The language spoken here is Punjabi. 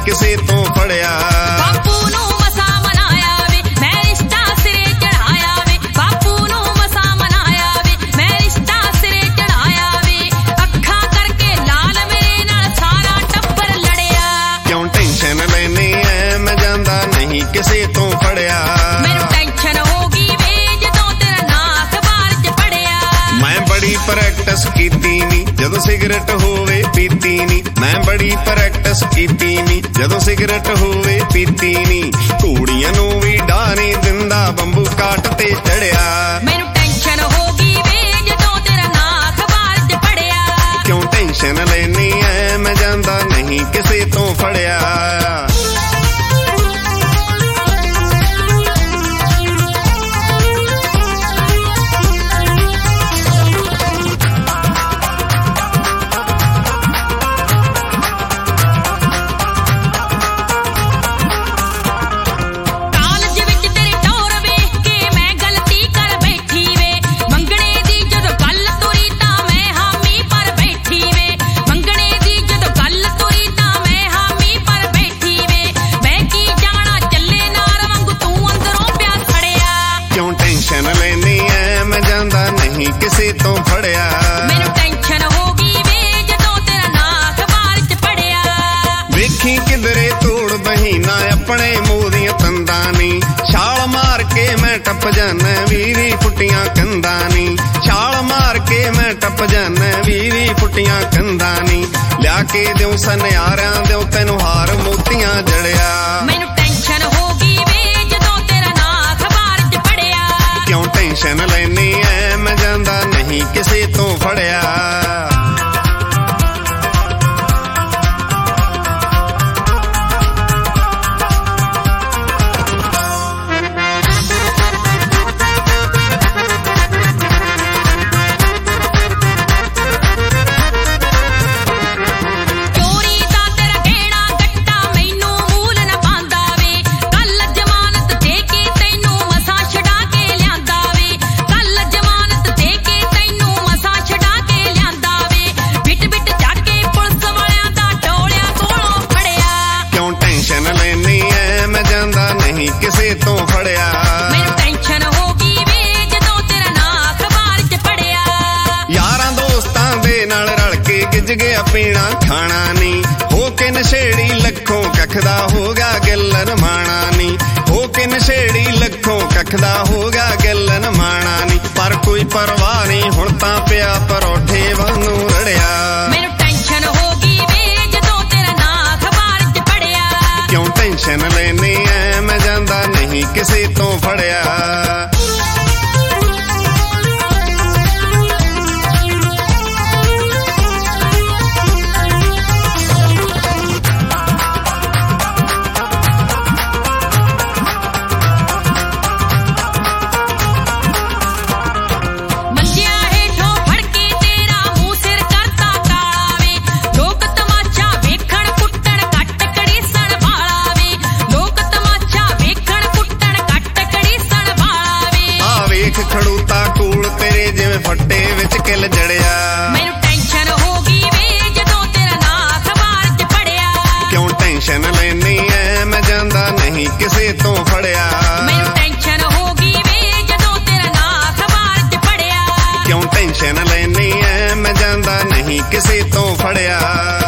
ਕਿਸੇ ਤੋਂ ਫੜਿਆ। ਬਾਪੂ ਨੂੰ ਮਸਾ ਮਨਾਇਆ ਵੇ ਮੈਂ ਰਿਸ਼ਤਾ ਸਿਰੇ ਚੜਾਇਆ ਵੇ, ਬਾਪੂ ਨੂੰ ਮਸਾ ਮਨਾਇਆ ਵੇ ਮੈਂ ਰਿਸ਼ਤਾ ਸਿਰੇ ਚੜਾਇਆ ਵੇ। ਅੱਖਾਂ ਕਰਕੇ ਲਾਲ ਮੇਰੇ ਨਾਲ ਸਾਰਾ ਟੱਬਰ ਲੜਿਆ। ਕਿਉਂ ਟੈਨਸ਼ਨ ਲੈਨੀ ਐ ਮੈਂ ਜਾਂਦਾ ਨਹੀਂ ਕਿਸੇ ਤੋਂ ਫੜਿਆ। ਮੈਨੂੰ ਟੈਨਸ਼ਨ ਹੋ ਗਈ ਵੇ ਜਦੋਂ ਤੇਰਾ ਨਾਂ ਅਖਬਾਰ 'ਚ ਪੜਿਆ। ਮੈਂ ਬੜੀ ਪ੍ਰੈਕਟਿਸ ਕੀਤੀ ਨੀ ਜਦੋਂ ਸਿਗਰਟ ਹੋਵੇ ਪੀਤੀ ਨੀ, ਮੈਂ ਬੜੀ ਪ੍ਰੈਕਟਿਸ ਕੀਤੀ ਨੀ ਜਦੋਂ ਸਿਗਰਟ ਹੋਵੇ ਪੀਤੀ ਨੀ। ਘੋੜੀਆਂ ਨੂੰ ਵੀ ਡਾਹ ਨੀ ਦਿੰਦਾ ਬੰਬੂ ਕਾਟ ਤੇ ਚੜਿਆ। ਮੈਨੂੰ ਟੈਨਸ਼ਨ ਹੋ ਗਈ ਵੇ ਜਦੋਂ ਤੇਰਾ ਨਾਂ ਅਖਬਾਰ 'ਚ ਪੜਿਆ। ਕਿਉਂ ਟੈਨਸ਼ਨ ਲੈਨੀ ਐ ਮੈਂ ਜਾਂਦਾ ਨਹੀਂ ਕਿਸੇ ਤੋਂ ਫੜਿਆ। ਟੈਨਸ਼ਨ ਲੈਨੀ ਐ ਮੈਂ ਜਾਂਦਾ ਨਹੀਂ ਕਿਸੇ ਤੋਂ ਫੜਿਆ। ਮੈਨੂੰ ਟੈਨਸ਼ਨ ਹੋ ਗਈ ਵੇ ਜਦੋਂ ਤੇਰਾ ਨਾਂ ਅਖਬਾਰ 'ਚ ਪੜਿਆ। ਵੇਖੀ ਕਿਧਰੇ ਤੋੜ ਬਹੀਨਾ ਆਪਣੇ ਮੂੰਹ ਦੀਆਂ ਤੰਦਾਂ ਨੀ, ਛਾਲ ਮਾਰ ਕੇ ਮੈਂ ਟੱਪ ਜਾਨਾ 20 ਫੁੱਟੀਆਂ ਕੰਧਾਂ ਨੀ, ਛਾਲ ਮਾਰ ਕੇ ਮੈਂ ਟੱਪ ਜਾਨਾ 20 ਫੁੱਟੀਆਂ ਕੰਧਾਂ ਨੀ। ਲਿਆ ਕੇ ਦਿਉ ਸੁਨਿਆਰਿਆਂ ਦਿਉ ਤੈਨੂੰ ਹਾਰ ਮੋਤੀਆਂ ਜੜਿਆ। ਮੈਨੂੰ ਟੈਨਸ਼ਨ ਹੋ ਗਈ ਵੇ ਜਦੋਂ ਤੇਰਾ ਨਾਂ ਅਖਬਾਰ 'ਚ ਪੜਿਆ। ਕਿਉਂ ਟੈਨਸ਼ਨ ਲੈਨੀ ਐ ਮੈਂ ਜਾਂਦਾ ਨਹੀਂ ਕਿਸੇ ਤੋਂ ਫੜਿਆ। ਟੈਨਸ਼ਨ ਲੈਨੀ ਐ ਮੈਂ ਜਾਂਦਾ ਨਹੀਂ ਕਿਸੇ ਤੋਂ ਫੜਿਆ। ਮੈਨੂੰ ਟੈਨਸ਼ਨ ਹੋ ਗਈ ਵੇ ਜਦੋਂ ਤੇਰਾ ਨਾਂ ਅਖਬਾਰ 'ਚ ਪੜਿਆ। ਯਾਰਾਂ ਦੋਸਤਾਂ ਦੇ ਨਾਲ ਰਲ ਕੇ ਗਿੱਜ ਗਿਆ ਪੀਣਾ ਖਾਣਾ ਨੀ, ਹੋ ਕੇ ਨਸ਼ੇੜੀ ਲੱਖੋਂ ਕੱਖ ਦਾ ਹੋਗਾ ਗਿੱਲਨ ਮਾਣਾ ਨੀ, ਹੋ ਕੇ ਨਸ਼ੇੜੀ ਲੱਖੋਂ ਕੱਖ ਦਾ ਹੋਗਾ ਗਿੱਲਨ ਮਾਣਾ ਨੀ। ਪਰ ਕੋਈ ਪਰਵਾਹ ਨਹੀਂ ਹੁਣ ਤਾਂ ਪਿਆ ਪਰੌਠੇ ਵਾਂਗੂ ਰੜਿਆ। ਮੈਨੂੰ ਟੈਨਸ਼ਨ ਹੋ ਗਈ ਵੇ ਜਦੋਂ ਤੇਰਾ ਨਾਂ ਅਖਬਾਰ 'ਚ ਪੜਿਆ। ਕਿਉਂ ਟੈਨਸ਼ਨ ਲੈਨੀ ਐ ਮੈਂ ਜਾਂਦਾ ਨਹੀਂ ਕਿਸੇ ਤੋਂ ਫੜਿਆ। ਖੜੂਤਾ ਕੋਲ ਤੇਰੇ ਜਿਵੇਂ ਫੱਟੇ ਵਿੱਚ ਕਿੱਲ ਜੜਿਆ। ਮੈਨੂੰ ਟੈਨਸ਼ਨ ਹੋ ਗਈ ਵੇ ਜਦੋਂ ਤੇਰਾ ਨਾਂ ਅਖਬਾਰ 'ਚ ਪੜਿਆ। ਕਿਉਂ ਟੈਨਸ਼ਨ ਲੈਨੀ ਐ ਮੈਂ ਜਾਂਦਾ ਨਹੀਂ ਕਿਸੇ ਤੋਂ ਫੜਿਆ। ਮੈਨੂੰ ਟੈਨਸ਼ਨ ਹੋ ਗਈ ਵੇ ਜਦੋਂ ਤੇਰਾ ਨਾਂ ਅਖਬਾਰ 'ਚ ਪੜਿਆ। ਕਿਉਂ ਟੈਨਸ਼ਨ ਲੈਨੀ ਐ ਮੈਂ ਜਾਂਦਾ ਨਹੀਂ ਕਿਸੇ ਤੋਂ ਫੜਿਆ।